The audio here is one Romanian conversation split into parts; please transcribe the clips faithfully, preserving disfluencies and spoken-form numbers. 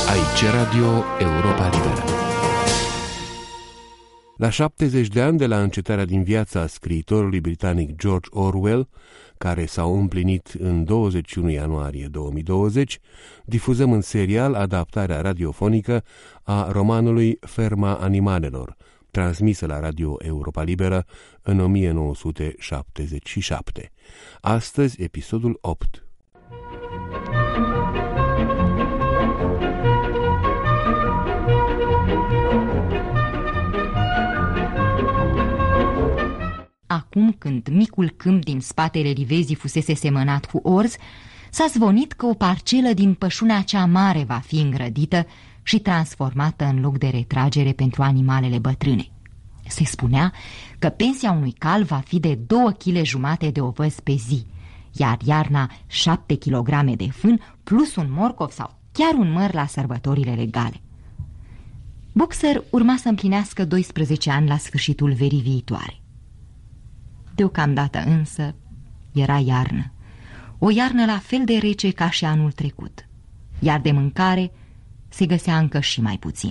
Aici Radio Europa Liberă. La șaptezeci de ani de la încetarea din viața scriitorului britanic George Orwell, care s-au împlinit în douăzeci și unu ianuarie două mii douăzeci, difuzăm în serial adaptarea radiofonică a romanului Ferma animalelor, transmisă la Radio Europa Liberă în o mie nouă sute șaptezeci și șapte. Astăzi, episodul opt. Acum, când micul câmp din spatele livezii fusese semănat cu orz, s-a zvonit că o parcelă din pășunea cea mare va fi îngrădită și transformată în loc de retragere pentru animalele bătrâne. Se spunea că pensia unui cal va fi de două kile jumate de ovăz pe zi, iar iarna șapte kilograme de fân plus un morcov sau chiar un măr la sărbătorile legale. Boxer urma să împlinească doisprezece ani la sfârșitul verii viitoare. Deocamdată însă era iarnă, o iarnă la fel de rece ca și anul trecut, iar de mâncare se găsea încă și mai puțin.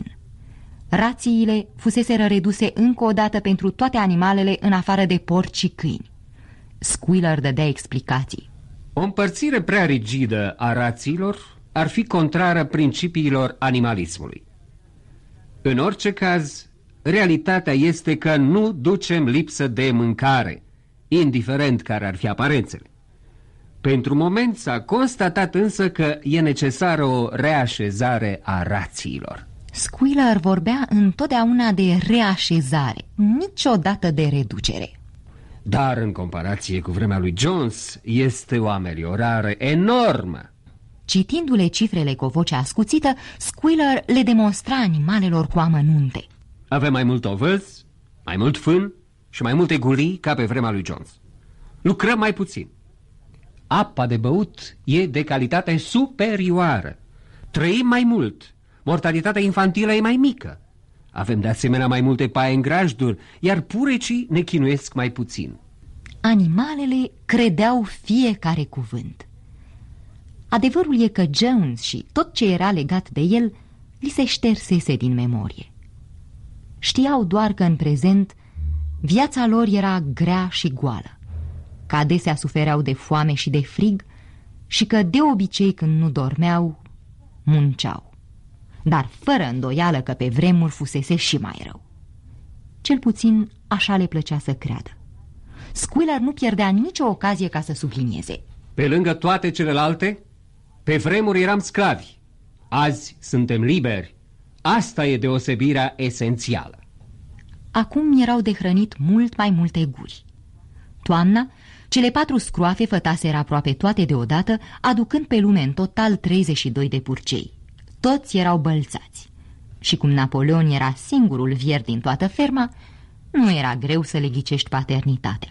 Rațiile fuseseră reduse încă o dată pentru toate animalele în afară de porci și câini. Squealer dădea explicații. O împărțire prea rigidă a rațiilor ar fi contrară principiilor animalismului. În orice caz, realitatea este că nu ducem lipsă de mâncare, indiferent care ar fi aparențele. Pentru moment s-a constatat însă că e necesară o reașezare a rațiilor. Squealer vorbea întotdeauna de reașezare, niciodată de reducere. Dar în comparație cu vremea lui Jones este o ameliorare enormă. Citindu-le cifrele cu o voce ascuțită, Squealer le demonstra animalelor cu amănunte. Avem mai mult ovăz, mai mult fân și mai multe gulii ca pe vremea lui Jones. Lucrăm mai puțin. Apa de băut e de calitate superioară. Trăim mai mult. Mortalitatea infantilă e mai mică. Avem de asemenea mai multe paie în grajduri, iar purecii ne chinuiesc mai puțin. Animalele credeau fiecare cuvânt. Adevărul e că Jones și tot ce era legat de el li se ștersese din memorie. Știau doar că în prezent viața lor era grea și goală, că adesea sufereau de foame și de frig și că de obicei când nu dormeau, munceau. Dar fără îndoială că pe vremuri fusese și mai rău. Cel puțin așa le plăcea să creadă. Squealer nu pierdea nicio ocazie ca să sublinieze. Pe lângă toate celelalte, pe vremuri eram sclavi. Azi suntem liberi. Asta e deosebirea esențială. Acum erau de hrănit mult mai multe guri. Toamna, cele patru scroafe fătaseră aproape toate deodată, aducând pe lume în total treizeci și doi de purcei. Toți erau bălțați. Și cum Napoleon era singurul vier din toată ferma, nu era greu să le ghicești paternitatea.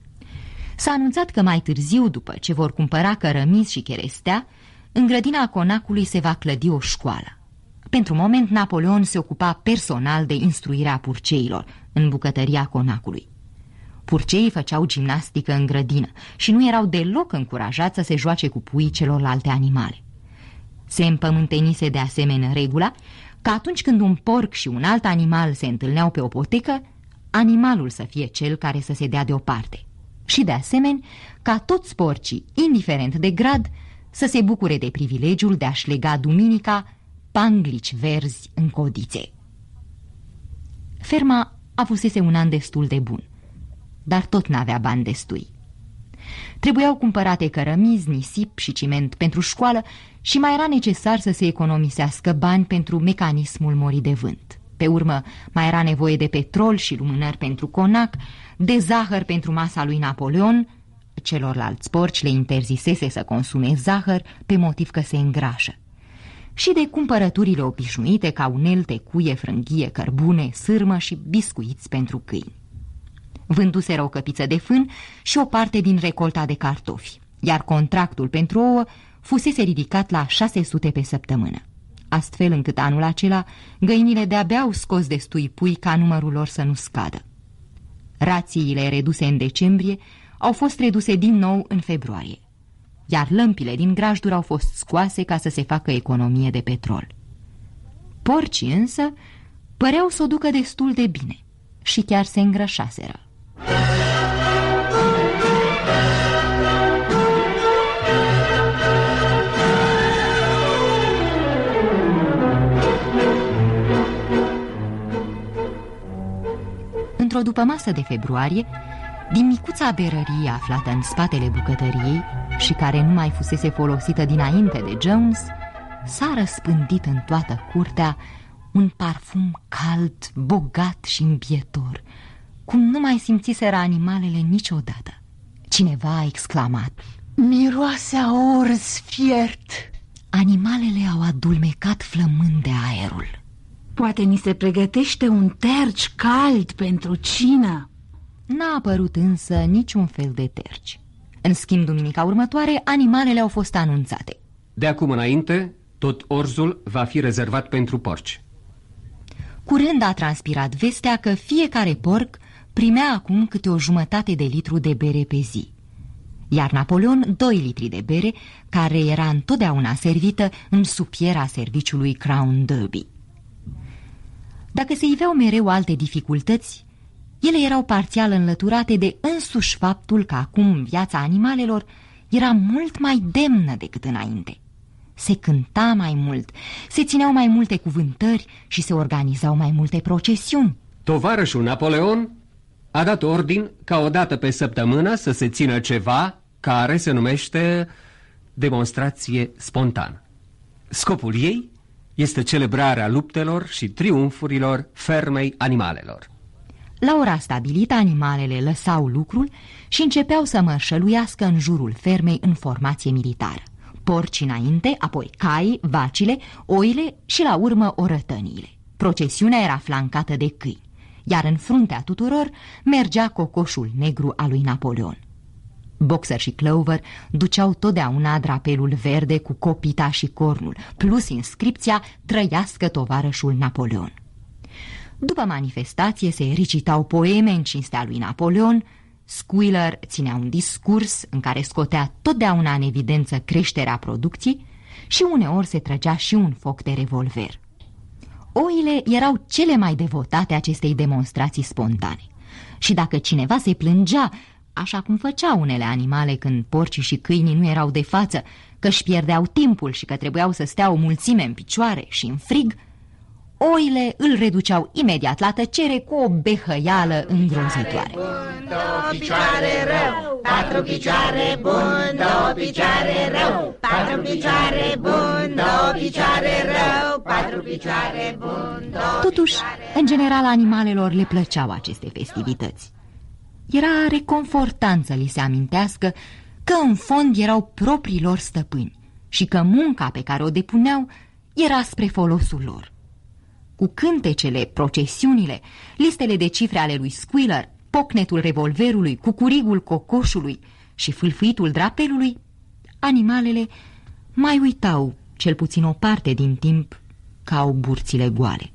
S-a anunțat că mai târziu, după ce vor cumpăra cărămizi și cherestea, în grădina conacului se va clădi o școală. Pentru moment, Napoleon se ocupa personal de instruirea purceilor în bucătăria conacului. Purceii făceau gimnastică în grădină și nu erau deloc încurajați să se joace cu puii celorlalte animale. Se împământenise de asemenea regula că atunci când un porc și un alt animal se întâlneau pe o potecă, animalul să fie cel care să se dea deoparte. Și de asemenea ca toți porcii, indiferent de grad, să se bucure de privilegiul de a-și lega duminica panglici verzi în codițe. Ferma avusese un an destul de bun, dar tot n-avea bani destui. Trebuiau cumpărate cărămizi, nisip și ciment pentru școală și mai era necesar să se economisească bani pentru mecanismul morii de vânt. Pe urmă, mai era nevoie de petrol și lumânări pentru conac, de zahăr pentru masa lui Napoleon. Celorlalți porci le interzisese să consume zahăr pe motiv că se îngrașă. Și de cumpărăturile obișnuite ca unelte, cuie, frânghie, cărbune, sârmă și biscuiți pentru câini. Vânduseră o căpiță de fân și o parte din recolta de cartofi, iar contractul pentru ouă fusese ridicat la șase sute pe săptămână, astfel încât anul acela găinile de-abia au scos destui pui ca numărul lor să nu scadă. Rațiile reduse în decembrie au fost reduse din nou în februarie, iar lămpile din grajduri au fost scoase ca să se facă economie de petrol. Porcii însă păreau să o ducă destul de bine și chiar se îngrășaseră. Într-o dupămasă de februarie, din micuța berărie aflată în spatele bucătăriei și care nu mai fusese folosită dinainte de Jones, s-a răspândit în toată curtea un parfum cald, bogat și îmbietor, cum nu mai simțiseră animalele niciodată. Cineva a exclamat: miroase a orz fiert. Animalele au adulmecat flămând de aerul. Poate ni se pregătește un terci cald pentru cină. N-a apărut însă niciun fel de terci. În schimb, duminica următoare, animalele au fost anunțate. De acum înainte, tot orzul va fi rezervat pentru porci. Curând a transpirat vestea că fiecare porc primea acum câte o jumătate de litru de bere pe zi, iar Napoleon doi litri de bere, care era întotdeauna servită în supiera serviciului Crown Derby. Dacă se iveau mereu alte dificultăți, ele erau parțial înlăturate de însuși faptul că acum viața animalelor era mult mai demnă decât înainte. Se cânta mai mult, se țineau mai multe cuvântări și se organizau mai multe procesiuni. Tovarășul Napoleon a dat ordin ca o dată pe săptămână să se țină ceva care se numește demonstrație spontană. Scopul ei este celebrarea luptelor și triumfurilor fermei animalelor. La ora stabilită, animalele lăsau lucrul și începeau să mărșăluiască în jurul fermei în formație militară. Porci înainte, apoi cai, vacile, oile și la urmă orătăniile. Procesiunea era flancată de câini, iar în fruntea tuturor mergea cocoșul negru al lui Napoleon. Boxer și Clover duceau totdeauna drapelul verde cu copita și cornul, plus inscripția "Trăiască tovarășul Napoleon". După manifestație se recitau poeme în cinstea lui Napoleon, Squealer ținea un discurs în care scotea totdeauna în evidență creșterea producției și uneori se trăgea și un foc de revolver. Oile erau cele mai devotate acestei demonstrații spontane și dacă cineva se plângea, așa cum făceau unele animale când porcii și câinii nu erau de față, că își pierdeau timpul și că trebuiau să stea o mulțime în picioare și în frig, oile îl reduceau imediat la tăcere cu o behăială îngrozitoare. Bun, două picioare rău, patru picioare bun, două picioare rău, patru picioare bun, două picioare rău, patru picioare bun, două. Totuși, în general, animalelor le plăceau aceste festivități. Era reconfortant să li se amintească că în fond erau proprii lor stăpâni și că munca pe care o depuneau era spre folosul lor. Cu cântecele, procesiunile, listele de cifre ale lui Squealer, pocnetul revolverului, cucurigul cocoșului și fâlfâitul drapelului, animalele mai uitau, cel puțin o parte din timp, că au burțile goale.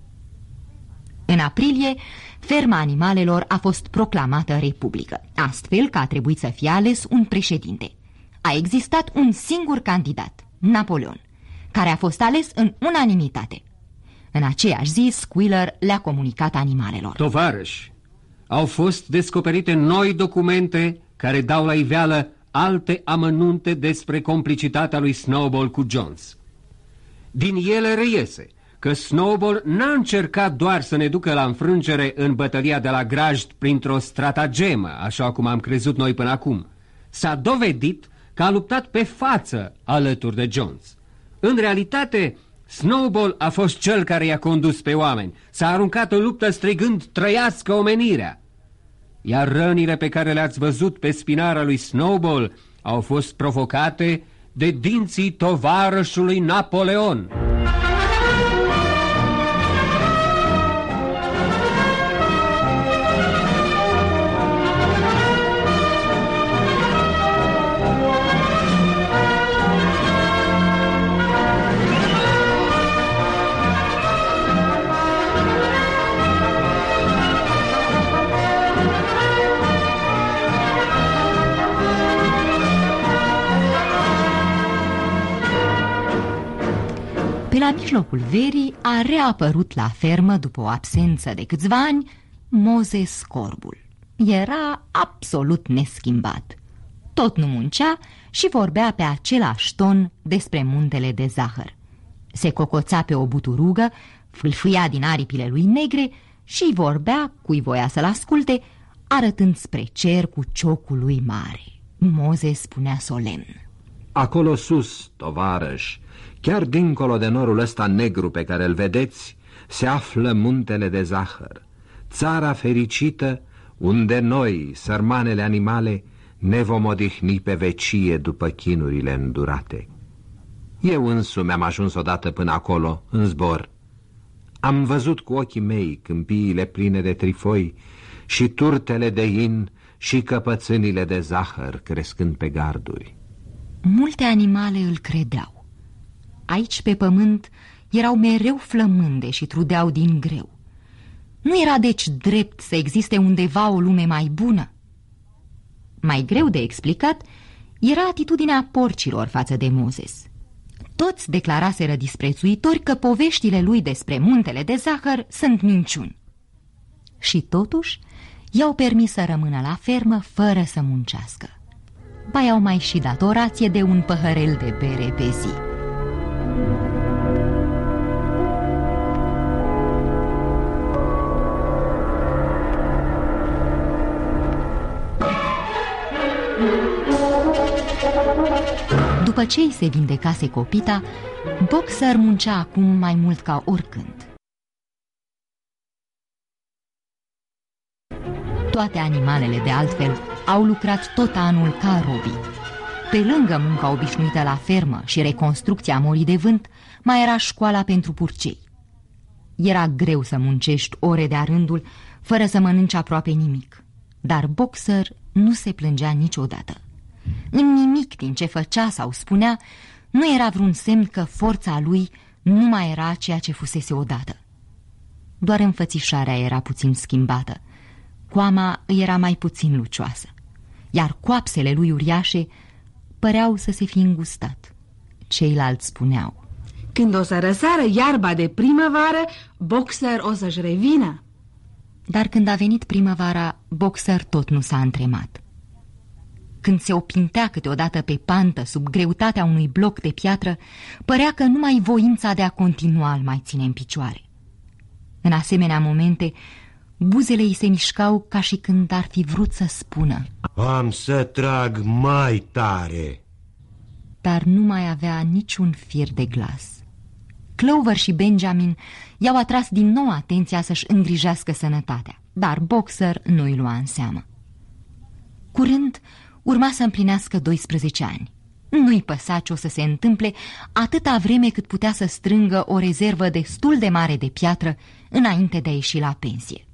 În aprilie, ferma animalelor a fost proclamată republică, astfel că a trebuit să fie ales un președinte. A existat un singur candidat, Napoleon, care a fost ales în unanimitate. În aceeași zi, Squealer le-a comunicat animalelor: tovarăși, au fost descoperite noi documente care dau la iveală alte amănunte despre complicitatea lui Snowball cu Jones. Din ele reiese că Snowball n-a încercat doar să ne ducă la înfrângere în bătălia de la Grajd printr-o stratagemă, așa cum am crezut noi până acum. S-a dovedit că a luptat pe față alături de Jones. În realitate, Snowball a fost cel care i-a condus pe oameni, s-a aruncat în luptă strigând "Trăiască omenirea!" Iar rănile pe care le-ați văzut pe spinarea lui Snowball au fost provocate de dinții tovarășului Napoleon. mijlocul verii a reapărut la fermă după o absență de câțiva ani Moses Corbul. Era absolut neschimbat. Tot nu muncea și vorbea pe același ton despre muntele de zahăr. Se cocoța pe o buturugă, fâlfâia din aripile lui negre și vorbea, cui voia să-l asculte, arătând spre cer cu ciocul lui mare. Moses spunea solemn: acolo sus, tovarăși, chiar dincolo de norul ăsta negru pe care îl vedeți, se află muntele de zahăr, țara fericită unde noi, sărmanele animale, ne vom odihni pe vecie după chinurile îndurate. Eu însumi am ajuns odată până acolo, în zbor. Am văzut cu ochii mei câmpiile pline de trifoi și turtele de in și căpățânile de zahăr crescând pe garduri. Multe animale îl credeau. Aici pe pământ erau mereu flămânde și trudeau din greu. Nu era deci drept să existe undeva o lume mai bună? Mai greu de explicat era atitudinea porcilor față de Moses. Toți declaraseră disprețuitori că poveștile lui despre muntele de zahăr sunt minciuni. Și totuși i-au permis să rămână la fermă fără să muncească. Ba i-au mai și dat o rație de un păhărel de bere pe zi. După ce îi se vindecase copita, Boxer muncea acum mai mult ca oricând. Toate animalele, de altfel, au lucrat tot anul ca robii. Pe lângă munca obișnuită la fermă și reconstrucția morii de vânt, mai era școala pentru purcei. Era greu să muncești ore de-a rândul fără să mănânci aproape nimic, dar Boxer nu se plângea niciodată. În nimic din ce făcea sau spunea nu era vreun semn că forța lui nu mai era ceea ce fusese odată. Doar înfățișarea era puțin schimbată, coama îi era mai puțin lucioasă, iar coapsele lui uriașe păreau să se fi îngustat. Ceilalți spuneau: când o să răsară iarba de primăvară, Boxer o să-și revină. Dar când a venit primăvara, Boxer tot nu s-a întremat. Când se opintea câteodată pe pantă sub greutatea unui bloc de piatră, părea că numai voința de a continua îl mai ține în picioare. În asemenea momente, buzele îi se mișcau ca și când ar fi vrut să spună: am să trag mai tare. Dar nu mai avea niciun fir de glas. Clover și Benjamin i-au atras din nou atenția să-și îngrijească sănătatea, dar Boxer nu îi lua în seamă. Curând urma să împlinească doisprezece ani. Nu-i păsa ce o să se întâmple atâta vreme cât putea să strângă o rezervă destul de mare de piatră înainte de a ieși la pensie.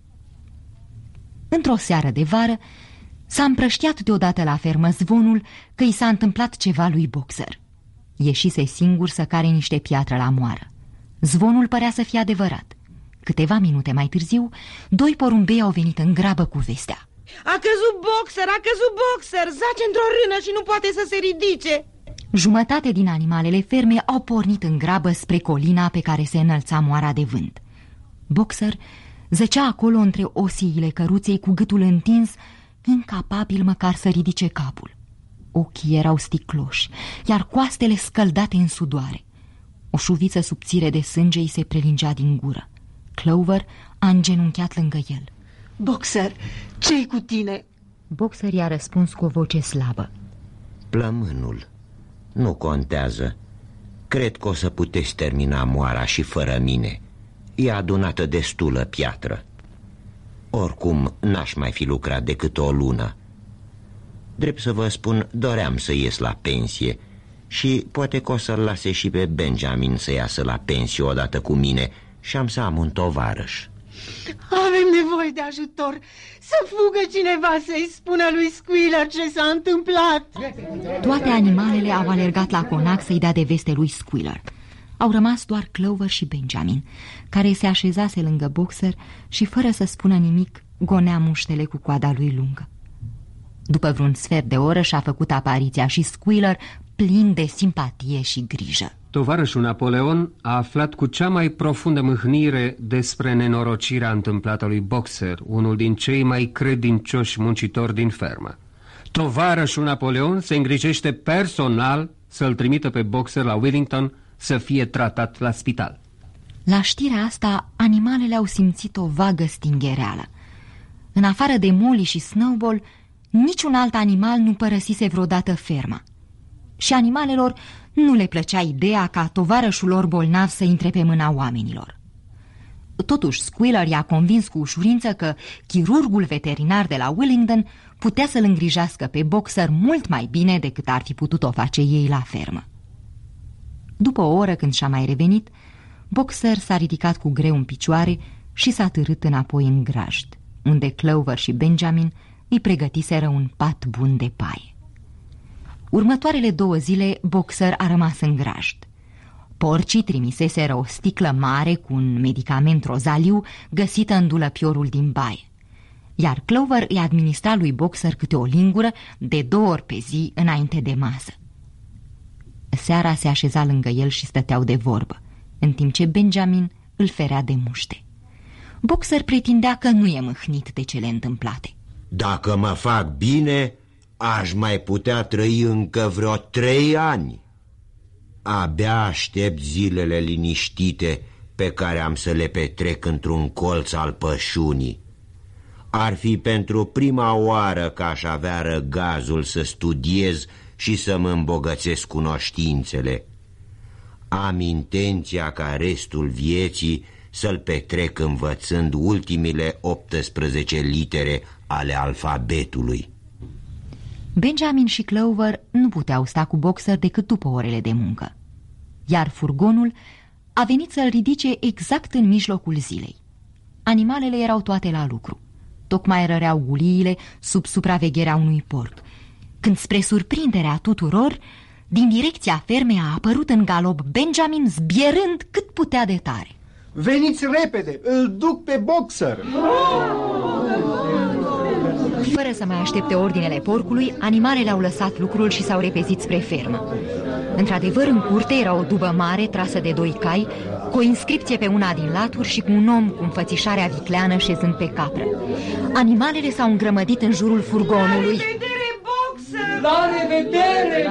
Într-o seară de vară s-a împrăștiat deodată la fermă zvonul că i s-a întâmplat ceva lui Boxer. Ieșise singur să care niște piatră la moară. Zvonul părea să fie adevărat. Câteva minute mai târziu, doi porumbei au venit în grabă cu vestea: a căzut Boxer, a căzut Boxer, zace într-o rână și nu poate să se ridice. Jumătate din animalele ferme au pornit în grabă spre colina pe care se înălța moara de vânt. Boxer zăcea acolo între osiile căruței cu gâtul întins, incapabil măcar să ridice capul. Ochii erau sticloși, iar coastele scăldate în sudoare. O șuviță subțire de sânge îi se prelingea din gură. Clover a îngenunchiat lângă el. Boxer, ce-i cu tine? Boxer i-a răspuns cu o voce slabă: plămânul. Nu contează. Cred că o să puteți termina moara și fără mine. E adunată destulă piatră. Oricum n-aș mai fi lucrat decât o lună. Drept să vă spun, doream să ies la pensie și poate că o să-l lase și pe Benjamin să iasă la pensie odată cu mine și am să am un tovarăș. Avem nevoie de ajutor. Să fugă cineva să-i spună lui Squealer ce s-a întâmplat. Toate animalele au alergat la conac să-i dea de veste lui Squealer. Au rămas doar Clover și Benjamin, care se așezase lângă Boxer și, fără să spună nimic, gonea muștele cu coada lui lungă. După vreun sfert de oră și-a făcut apariția și Squealer, plin de simpatie și grijă. Tovarășul Napoleon a aflat cu cea mai profundă mâhnire despre nenorocirea întâmplată lui Boxer, unul din cei mai credincioși muncitori din fermă. Tovarășul Napoleon se îngrijește personal să-l trimită pe Boxer la Wellington să fie tratat la spital. La știrea asta, animalele au simțit o vagă stinghereală. În afară de Molly și Snowball, niciun alt animal nu părăsise vreodată ferma. Și animalelor nu le plăcea ideea ca tovarășul lor bolnav să intre pe mâna oamenilor. Totuși, Squealer i-a convins cu ușurință că chirurgul veterinar de la Wellington putea să-l îngrijească pe Boxer mult mai bine decât ar fi putut-o face ei la fermă. După o oră, când și-a mai revenit, Boxer s-a ridicat cu greu în picioare și s-a târât înapoi în grajd, unde Clover și Benjamin îi pregătiseră un pat bun de paie. Următoarele două zile, Boxer a rămas în grajd. Porcii trimiseseră o sticlă mare cu un medicament rozaliu găsită în dulăpiorul din baie, iar Clover îi administra lui Boxer câte o lingură de două ori pe zi înainte de masă. Seara se așeza lângă el și stăteau de vorbă, în timp ce Benjamin îl ferea de muște. Boxer pretindea că nu e mâhnit de cele întâmplate. Dacă mă fac bine, aș mai putea trăi încă vreo trei ani. Abia aștept zilele liniștite pe care am să le petrec într-un colț al pășunii. Ar fi pentru prima oară că aș avea răgazul să studiez și să-mi îmbogățesc cunoștințele. Am intenția ca restul vieții să-l petrec învățând ultimile optsprezece litere ale alfabetului. Benjamin și Clover nu puteau sta cu Boxer decât după orele de muncă, iar furgonul a venit să-l ridice exact în mijlocul zilei. Animalele erau toate la lucru. Tocmai răreau guliile sub supravegherea unui porc, când, spre surprinderea tuturor, din direcția fermei a apărut în galop Benjamin, zbierând cât putea de tare. Veniți repede, îl duc pe Boxer! Fără să mai aștepte ordinele porcului, animalele au lăsat lucrul și s-au repezit spre fermă. Într-adevăr, în curte era o dubă mare trasă de doi cai, cu o inscripție pe una din laturi și cu un om cu înfățișarea vicleană șezând pe capră. Animalele s-au îngrămădit în jurul furgonului. La revedere, Boxer! La revedere!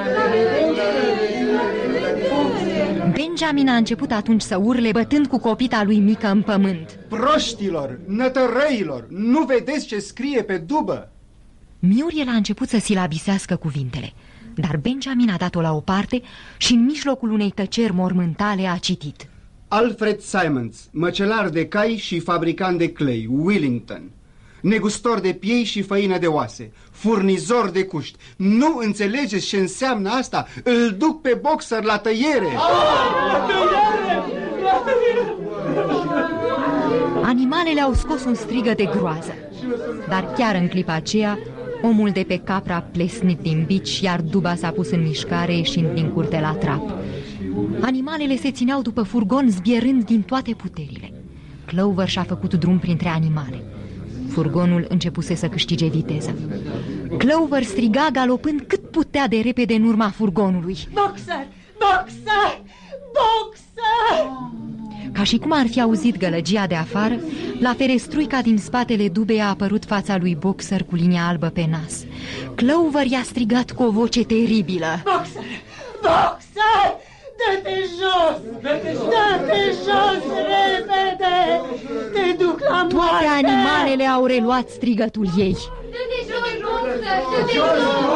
Benjamin a început atunci să urle, bătând cu copita lui mică în pământ. Proștilor, nătărăilor, nu vedeți ce scrie pe dubă? Muriel a început să silabisească cuvintele, dar Benjamin a dat-o la o parte și în mijlocul unei tăceri mormântale a citit: Alfred Simons, măcelar de cai și fabricant de clei, Wellington. Negustor de piei și făină de oase, furnizor de cuști. Nu înțelegeți ce înseamnă asta? Îl duc pe Boxer la tăiere! La tăiere! La tăiere! Animalele au scos un strigă de groază, dar chiar în clipa aceea, omul de pe capră a plesnit din bici, iar duba s-a pus în mișcare, ieșind din curte la trap. Animalele se țineau după furgon, zbierând din toate puterile. Clover și-a făcut drum printre animale. Furgonul începuse să câștige viteză. Clover striga galopând cât putea de repede în urma furgonului: Boxer! Boxer! Boxer! Ca și cum ar fi auzit gălăgia de afară, la ferestruica din spatele dubei a apărut fața lui Boxer cu linia albă pe nas. Clover i-a strigat cu o voce teribilă: Boxer! Boxer! Dă-te jos! Dă-te jos, repede! Te duc la moarte! Toate animalele au reluat strigătul ei. Dă-te jos, Boxer!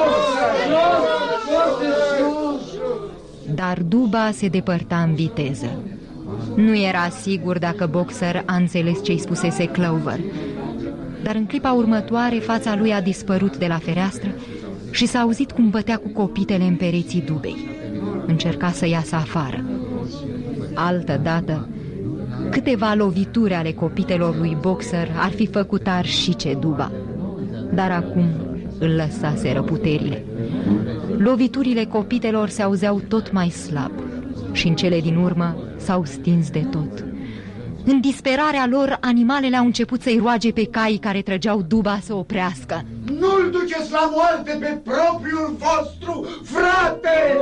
Dă-te jos! Dar duba se depărta în viteză. Nu era sigur dacă Boxer a înțeles ce-i spusese Clover, dar în clipa următoare fața lui a dispărut de la fereastră și s-a auzit cum bătea cu copitele în pereții dubei. Încerca să iasă afară. Altădată, câteva lovituri ale copitelor lui Boxer ar fi făcut arșice duba, dar acum îl lăsaseră puterile. Loviturile copitelor se auzeau tot mai slab și în cele din urmă s-au stins de tot. În disperarea lor, animalele au început să-i roage pe caii care trăgeau duba să oprească. Nu-l duceți la moarte pe propriul vostru frate!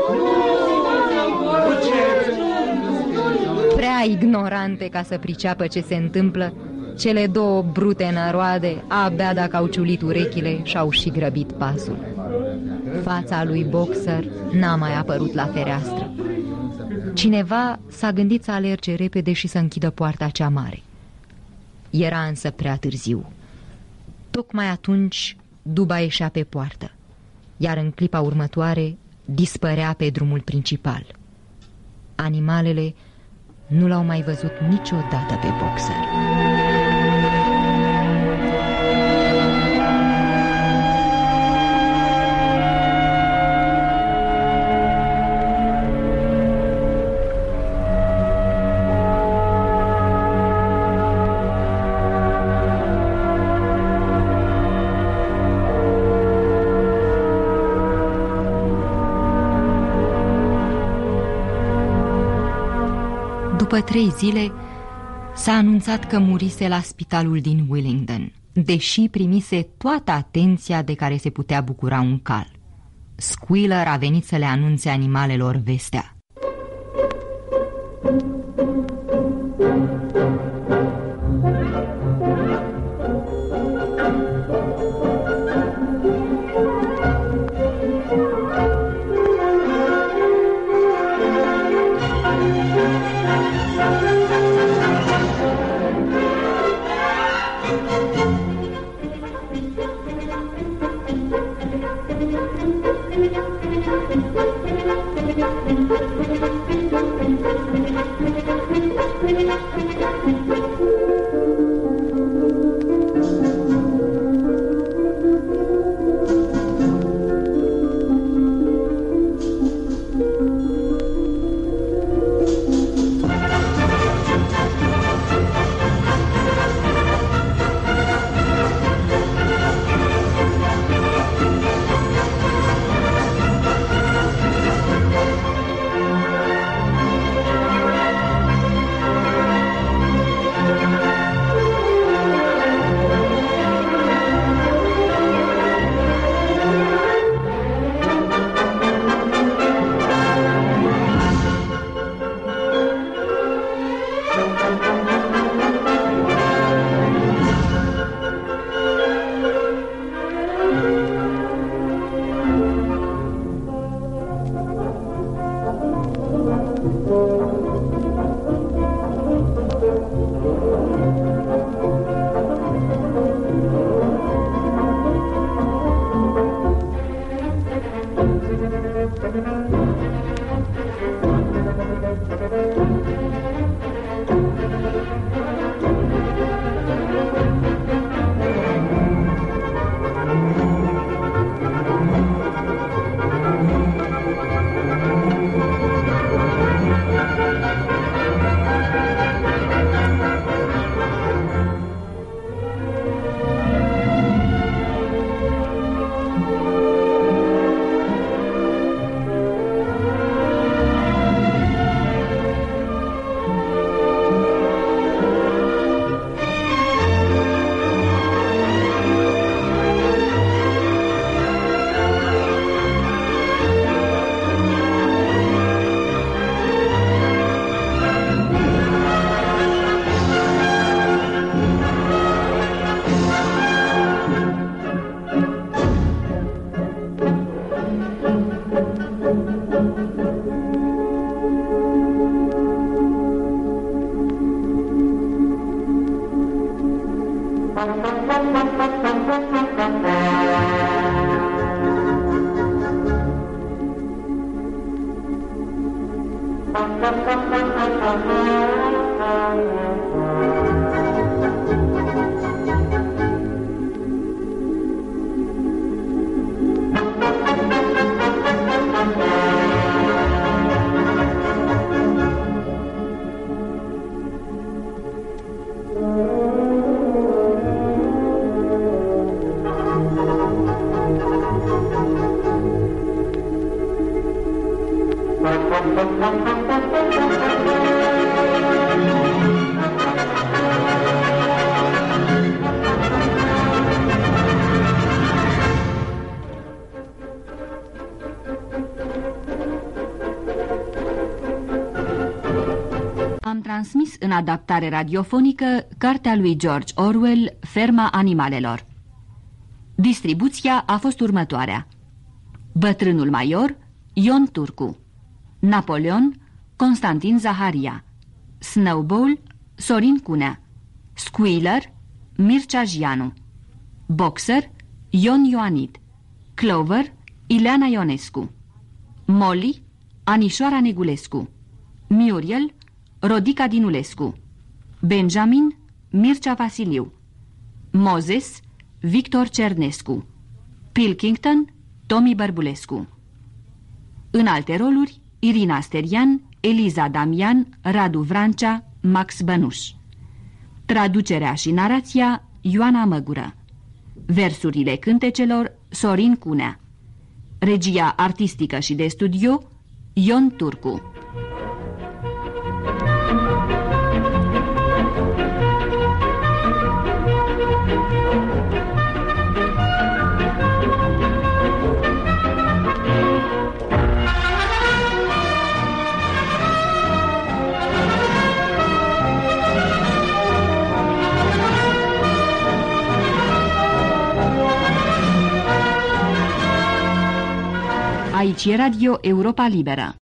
Prea ignorante ca să priceapă ce se întâmplă, cele două brute năroade, abia dacă au ciulit urechile, și-au și grăbit pasul. Fața lui Boxer n-a mai apărut la fereastră. Cineva s-a gândit să alerge repede și să închidă poarta cea mare. Era însă prea târziu. Tocmai atunci Duba ieșea pe poartă, iar în clipa următoare dispărea pe drumul principal. Animalele nu l-au mai văzut niciodată pe Boxer. După trei zile s-a anunțat că murise la spitalul din Willingdon, deși primise toată atenția de care se putea bucura un cal. Squealer a venit să le anunțe animalelor vestea. transmis în adaptare radiofonică cartea lui George Orwell, Ferma animalelor. Distribuția a fost următoarea: Bătrânul Maior, Ion Turcu; Napoleon, Constantin Zaharia; Snowball, Sorin Cunea; Squealer, Mircea Jianu; Boxer, Ion Ioanid; Clover, Ileana Ionescu; Molly, Anișoara Negulescu; Muriel, Rodica Dinulescu; Benjamin, Mircea Vasiliu; Moses, Victor Cernescu; Pilkington, Tomi Bărbulescu. În alte roluri, Irina Sterian, Eliza Damian, Radu Vrancea, Max Bănuș. Traducerea și narația, Ioana Măgură. Versurile cântecelor, Sorin Cunea. Regia artistică și de studio, Ion Turcu. Aici e Radio Europa Liberă.